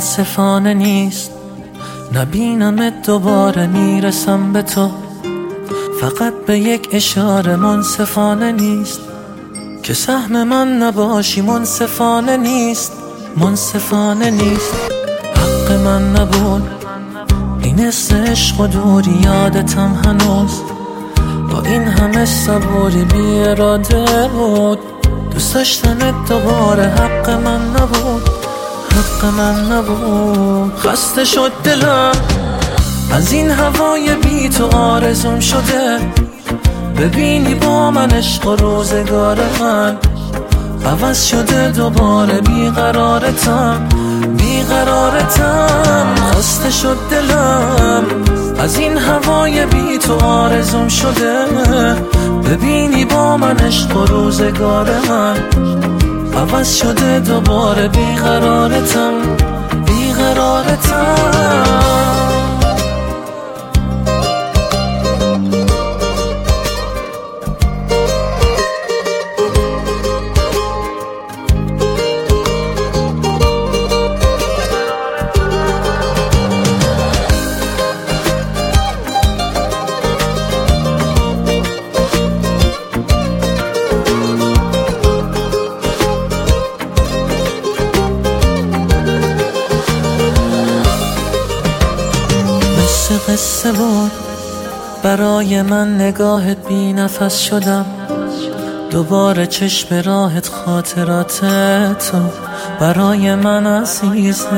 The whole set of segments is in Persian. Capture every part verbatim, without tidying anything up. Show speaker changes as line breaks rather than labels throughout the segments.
منصفانه نیست، نبینمت دوباره میرسم به تو. فقط به یک اشاره منصفانه نیست، که سهم من نباشی منصفانه نیست، منصفانه نیست. حق من نبود این حس عشق و دوری، یادتم هنوز با این همه صبوری بی اراده بود. دوست داشتنت دوباره حق من نبود، حق من نبود. خسته شد دلم از این هوای بی تو، آرزوم شده ببینی با من عشق و روزگار من عوض شده دوباره. بیقرارتم بیقرارتم خسته شد دلم از این هوای بی تو، آرزوم شده ببینی با من عشق و روزگار من عوض شده دوباره. بیقرارتم بیقرارتم قصه بود برای من، نگاهت بی نفس شدم دوباره، چشم راهت خاطرات تو برای من عزیزه.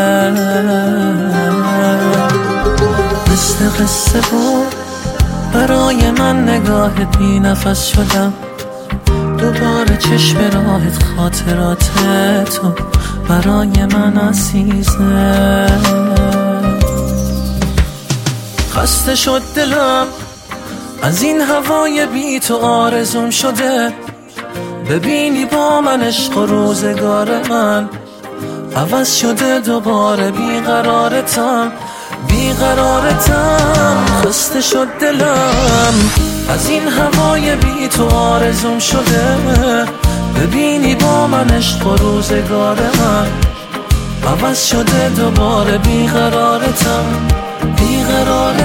مثل قصه بود برای من، نگاهت بی نفس شدم دوباره، چشم راهت خاطرات تو برای من عزیزه. خسته شد دلم از این هوای بی تو، آرزوم شده ببینی با من عشق و روزگار من عوض شده دوباره. بیقرارتم بیقرارتم خسته شد دلم از این هوای بی تو، آرزوم شده ببینی با من عشق و روزگار من عوض شده دوباره. بیقرارتم بیقرارتم